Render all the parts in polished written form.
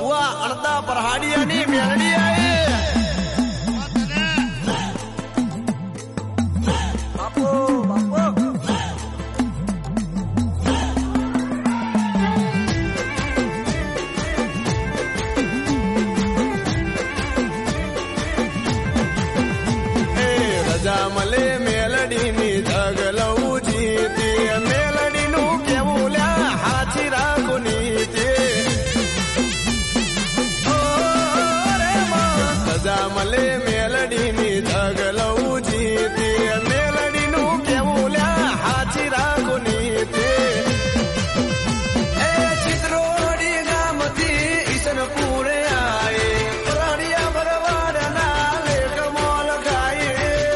ભુવા અણતા પરહાડિયાની મેલડી આવી બાપો બાપો રજા મલે મેલડીની જગલવું જીતી મેલડીનું કેવું લ્યા હાથી રાખું નીતિ રજા મલે મેલડીની જગલવું જીતી મેલડીનું કેવું લ્યા હાથી રાખું નીતિ એ ચિત્રોડી ગામથી ઈશનપુરે આયે રાણિયા ભરવાડના લેખ મોલ ખાય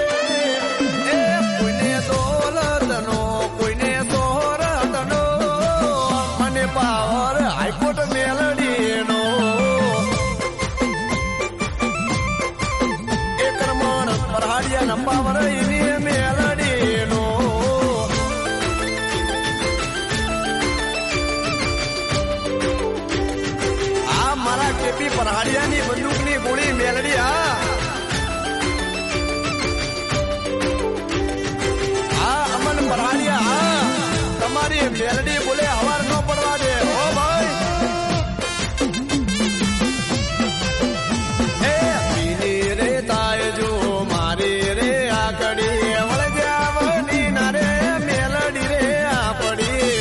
પાવર હાઈકોર્ટ મેલડીનો એક રમણ પરહાડિયા પાવર એની મેલડીનો આ મારા કેપી પરહાડિયાની બંદૂકની ગોળી મેલડી આ અમન પરહાડિયા આ તમારી મેલડી બોલે હવાર ન પડવા દે ઓ ભાઈ એ પીની રે તાય જો મારી રે આકડી વળગ્યાવની ના રે મેલડી રે આપડી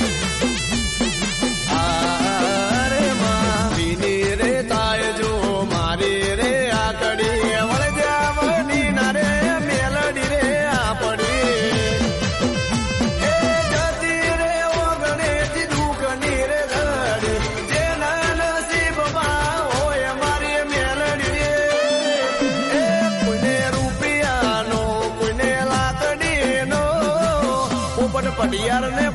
અરે માં પીની રે તાય જો મારી રે આકડી વળગ્યાવની ના રે મેલડી રે આપડી પડિયાર ને